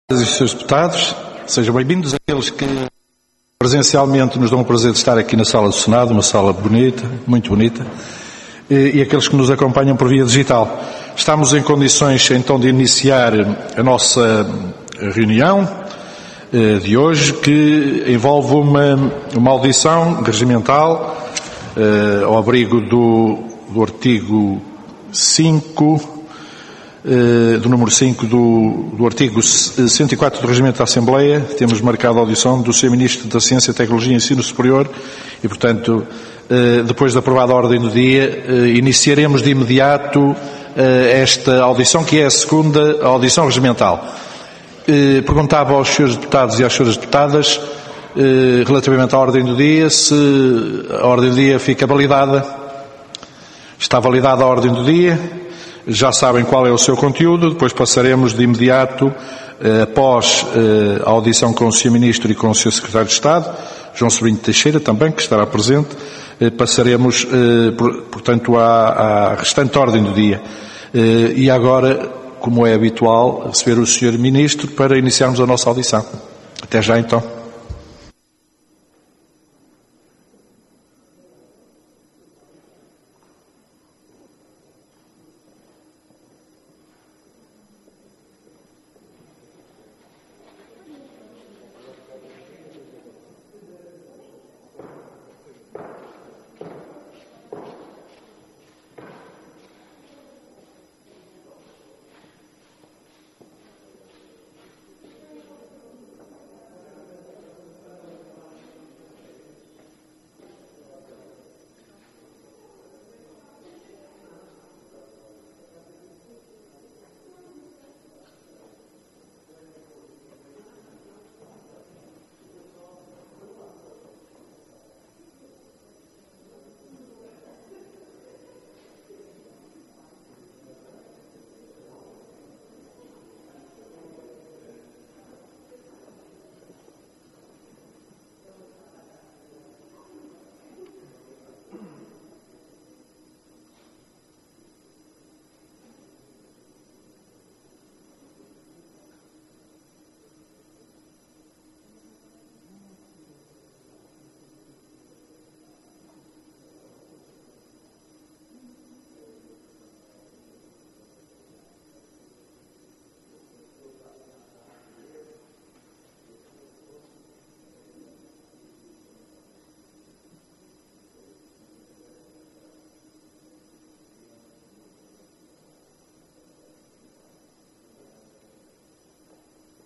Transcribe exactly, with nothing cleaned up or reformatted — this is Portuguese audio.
E os senhores deputados, sejam bem-vindos aqueles que presencialmente nos dão o prazer de estar aqui na sala do Senado, uma sala bonita, muito bonita, e, e aqueles que nos acompanham por via digital. Estamos em condições então de iniciar a nossa reunião eh, de hoje, que envolve uma, uma audição regimental eh, ao abrigo do, do artigo cinco, do número cinco do, do artigo cento e quatro do Regimento da Assembleia. Temos marcado a audição do senhor Ministro da Ciência, Tecnologia e Ensino Superior e, portanto, depois de aprovada a ordem do dia, iniciaremos de imediato esta audição, que é a segunda audição regimental. Perguntava aos senhores deputados e às senhoras deputadas, relativamente à ordem do dia, se a ordem do dia fica validada. Está validada a ordem do dia. Já sabem qual é o seu conteúdo. Depois passaremos de imediato, eh, após eh, a audição com o senhor Ministro e com o senhor Secretário de Estado, João Sobrinho Teixeira também, que estará presente, eh, passaremos, eh, por, portanto, à, à restante ordem do dia. Eh, e agora, como é habitual, receber o senhor Ministro para iniciarmos a nossa audição. Até já, então.